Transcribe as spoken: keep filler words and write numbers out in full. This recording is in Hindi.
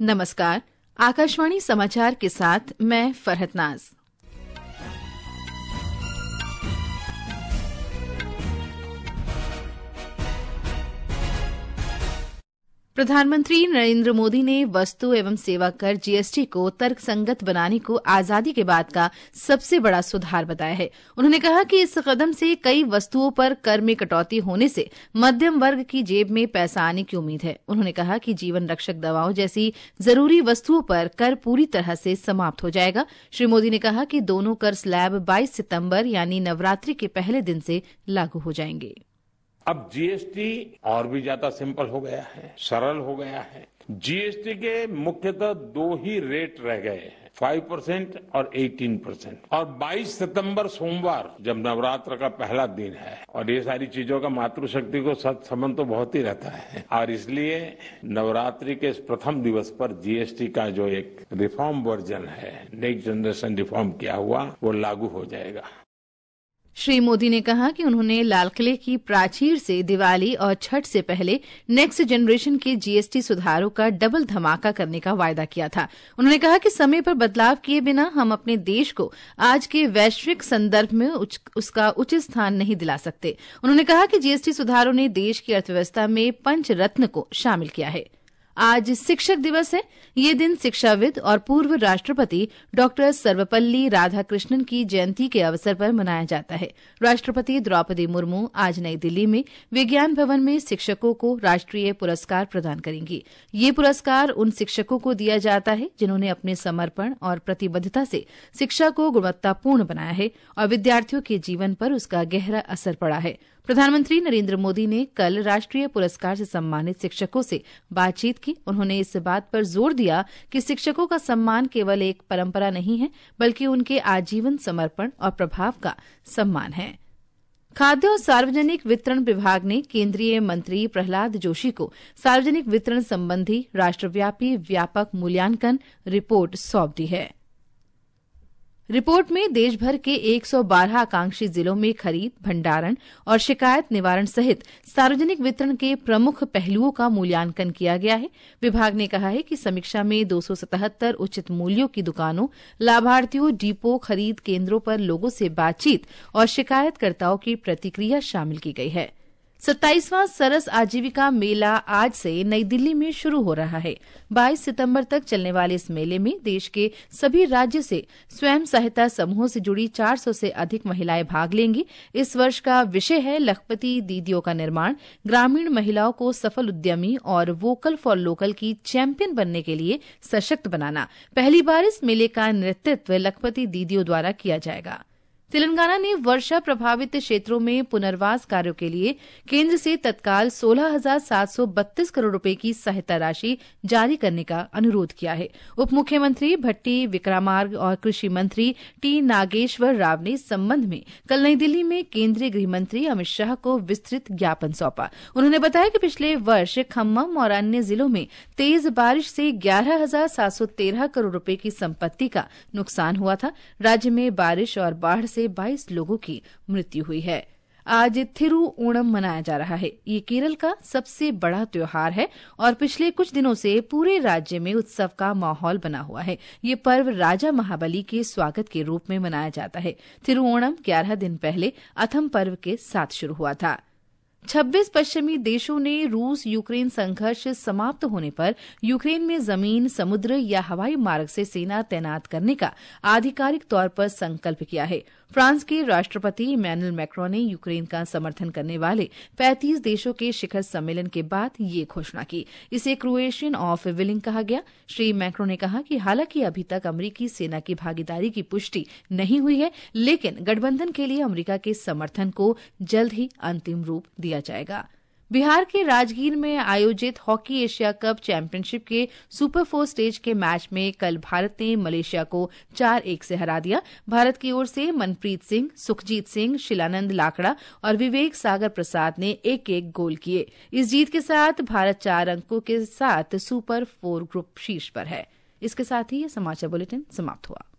नमस्कार, आकाशवाणी समाचार के साथ मैं फरहत नाज। प्रधानमंत्री नरेंद्र मोदी ने वस्तु एवं सेवा कर जीएसटी को तर्कसंगत बनाने को आजादी के बाद का सबसे बड़ा सुधार बताया है। उन्होंने कहा कि इस कदम से कई वस्तुओं पर कर में कटौती होने से मध्यम वर्ग की जेब में पैसा आने की उम्मीद है। उन्होंने कहा कि जीवन रक्षक दवाओं जैसी जरूरी वस्तुओं पर कर पूरी तरह से समाप्त हो जाएगा। श्री मोदी ने कहा कि दोनों कर स्लैब बाईस सितंबर यानी नवरात्रि के पहले दिन से लागू हो जाएंगे। अब जीएसटी और भी ज्यादा सिंपल हो गया है, सरल हो गया है। जीएसटी के मुख्यतः दो ही रेट रह गए हैं, पाँच परसेंट और अठारह परसेंट। और बाईस सितंबर सोमवार जब नवरात्र का पहला दिन है और ये सारी चीजों का मातृशक्ति को सत संबंध तो बहुत ही रहता है और इसलिए नवरात्रि के इस प्रथम दिवस पर जीएसटी का जो एक रिफॉर्म वर्जन है, नेक्स्ट जनरेशन रिफॉर्म किया हुआ, वो लागू हो जाएगा। श्री मोदी ने कहा कि उन्होंने लाल किले की प्राचीर से दिवाली और छठ से पहले नेक्स्ट जनरेशन के जीएसटी सुधारों का डबल धमाका करने का वायदा किया था। उन्होंने कहा कि समय पर बदलाव किए बिना हम अपने देश को आज के वैश्विक संदर्भ में उच, उसका उचित स्थान नहीं दिला सकते। उन्होंने कहा कि जीएसटी सुधारों ने देश की अर्थव्यवस्था में पंच रत्न को शामिल किया है। आज शिक्षक दिवस है। ये दिन शिक्षाविद और पूर्व राष्ट्रपति डॉक्टर सर्वपल्ली राधाकृष्णन की जयंती के अवसर पर मनाया जाता है। राष्ट्रपति द्रौपदी मुर्मू आज नई दिल्ली में विज्ञान भवन में शिक्षकों को राष्ट्रीय पुरस्कार प्रदान करेंगी। ये पुरस्कार उन शिक्षकों को दिया जाता है जिन्होंने अपने समर्पण और प्रतिबद्धता से शिक्षा को गुणवत्तापूर्ण बनाया है और विद्यार्थियों के जीवन पर उसका गहरा असर पड़ा है। प्रधानमंत्री नरेंद्र मोदी ने कल राष्ट्रीय पुरस्कार से सम्मानित शिक्षकों से बातचीत की। उन्होंने इस बात पर जोर दिया कि शिक्षकों का सम्मान केवल एक परंपरा नहीं है, बल्कि उनके आजीवन समर्पण और प्रभाव का सम्मान है। खाद्य और सार्वजनिक वितरण विभाग ने केंद्रीय मंत्री प्रहलाद जोशी को सार्वजनिक वितरण संबंधी राष्ट्रव्यापी व्यापक मूल्यांकन रिपोर्ट सौंप दी है। रिपोर्ट में देश भर के एक सौ बारह आकांक्षी जिलों में खरीद, भंडारण और शिकायत निवारण सहित सार्वजनिक वितरण के प्रमुख पहलुओं का मूल्यांकन किया गया है। विभाग ने कहा है कि समीक्षा में दो सौ सतहत्तर उचित मूल्यों की दुकानों, लाभार्थियों, डिपो, खरीद केंद्रों पर लोगों से बातचीत और शिकायतकर्ताओं की प्रतिक्रिया शामिल की गई है। सत्ताईसवां सरस आजीविका मेला आज से नई दिल्ली में शुरू हो रहा है। बाईस सितंबर तक चलने वाले इस मेले में देश के सभी राज्य से स्वयं सहायता समूहों से जुड़ी चार सौ से अधिक महिलाएं भाग लेंगी। इस वर्ष का विषय है लखपति दीदियों का निर्माण, ग्रामीण महिलाओं को सफल उद्यमी और वोकल फॉर लोकल की चैंपियन बनने के लिए सशक्त बनाना। पहली बार इस मेले का नेतृत्व लखपति दीदियों द्वारा किया जाएगा। तेलंगाना ने वर्षा प्रभावित क्षेत्रों में पुनर्वास कार्यों के लिए केंद्र से तत्काल सोलह हजार सात सौ बत्तीस करोड़ रुपए की सहायता राशि जारी करने का अनुरोध किया है। उप मुख्यमंत्री भट्टी विक्रमार्क और कृषि मंत्री टी नागेश्वर राव ने इस संबंध में कल नई दिल्ली में केंद्रीय गृह मंत्री अमित शाह को विस्तृत ज्ञापन सौंपा। उन्होंने बताया कि पिछले वर्ष खम्मम और अन्य जिलों में तेज बारिश से ग्यारह हजार सात सौ तेरह करोड़ रुपए की संपत्ति का नुकसान हुआ था। राज्य में बारिश और बाढ़ से बाईस लोगों की मृत्यु हुई है। आज थिरुओणम मनाया जा रहा है। ये केरल का सबसे बड़ा त्योहार है और पिछले कुछ दिनों से पूरे राज्य में उत्सव का माहौल बना हुआ है। ये पर्व राजा महाबली के स्वागत के रूप में मनाया जाता है। थिरुओणम ग्यारह दिन पहले अथम पर्व के साथ शुरू हुआ था। छब्बीस पश्चिमी देशों ने रूस यूक्रेन संघर्ष समाप्त होने पर यूक्रेन में जमीन, समुद्र या हवाई मार्ग से सेना तैनात करने का आधिकारिक तौर पर संकल्प किया है। फ्रांस के राष्ट्रपति इमैनुअल मैक्रों ने यूक्रेन का समर्थन करने वाले पैंतीस देशों के शिखर सम्मेलन के बाद ये घोषणा की। इसे क्रोएशियन ऑफ विलिंग कहा गया। श्री मैक्रों ने कहा कि हालांकि अभी तक अमेरिकी सेना की भागीदारी की पुष्टि नहीं हुई है, लेकिन गठबंधन के लिए अमेरिका के समर्थन को जल्द ही अंतिम रूप दिया जाएगा। बिहार के राजगीर में आयोजित हॉकी एशिया कप चैंपियनशिप के सुपर फोर स्टेज के मैच में कल भारत ने मलेशिया को चार एक से हरा दिया। भारत की ओर से मनप्रीत सिंह, सुखजीत सिंह, शिलानंद लाकड़ा और विवेक सागर प्रसाद ने एक एक गोल किए। इस जीत के साथ भारत चार अंकों के साथ सुपर फोर ग्रुप शीर्ष पर है। इसके साथ ही ये समाचार बुलेटिन समाप्त हुआ।